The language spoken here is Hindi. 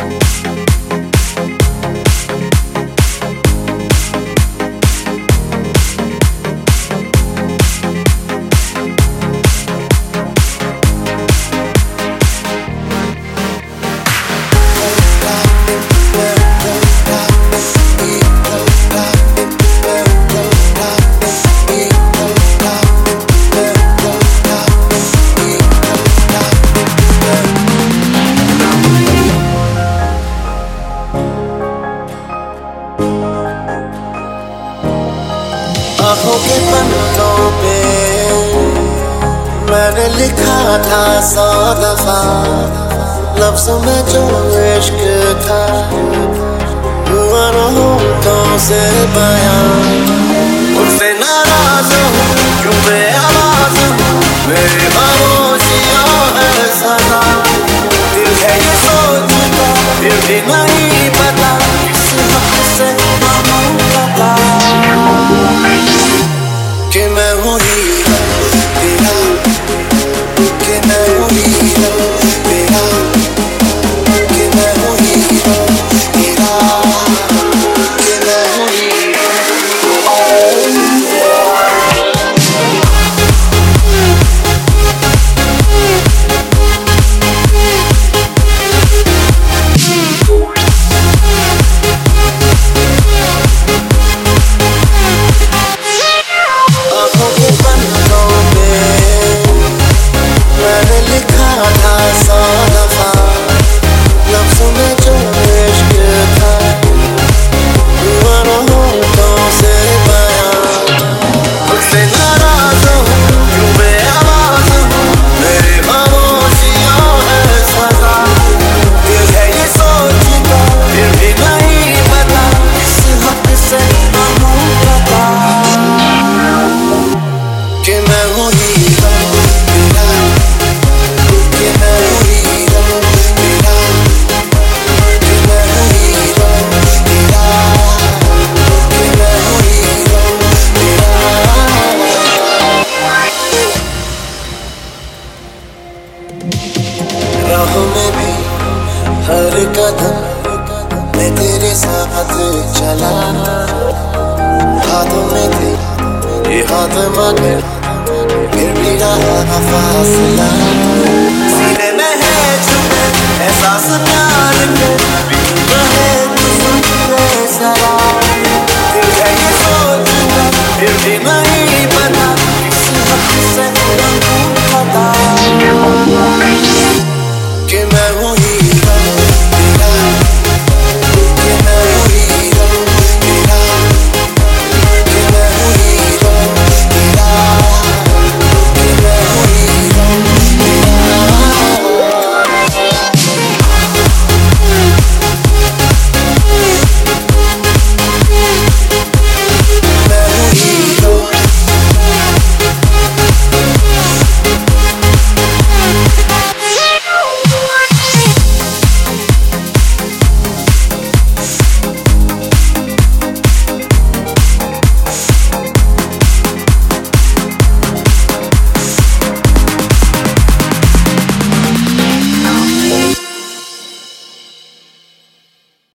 आँखों के पन्नों पे मैंने लिखा था 100 दफा लफ्ज़ों में जो इश्क था, हुआ न होठों से बयां। उनसे नाराज़ हूँ क्यों बेआवाज़ हूँ, मेरी खामोशियाँ है सदा। दिल है ये सोचता फिर भी नहीं पता, किस हक से मानूं पता कि मैं हूँ हीरा तेरा, कि मैं हूँ हीरा तेरा, कि मैं हूँ हीरा तेरा, कि मैं हूँ हीरा। आँखों के पन्नों पे मैंने लिखा था 100 दफा लफ्ज़ों में जो इश्क था, हुआ न होठों से बयां। मुझसे नाराज़ हूँ क्यों बेआवाज़ हूँ, मेरी खामोशियाँ है सजा। दिल है ये सोचता फिर भी नहीं पता, किस हक से मानूं पता कि मैं हूँ हीरा तेरा, कि मैं हूँ हीरा तेरा, कि मैं हूँ हीरा तेरा, कि मैं हूँ हीरा तेरा। राहों में भी हर कदम मैं तेरे साथ चला, हाथों में थे ये हाथ मगर फिर भी रहा फासला। सीने में है छुपे एहसास प्यार के,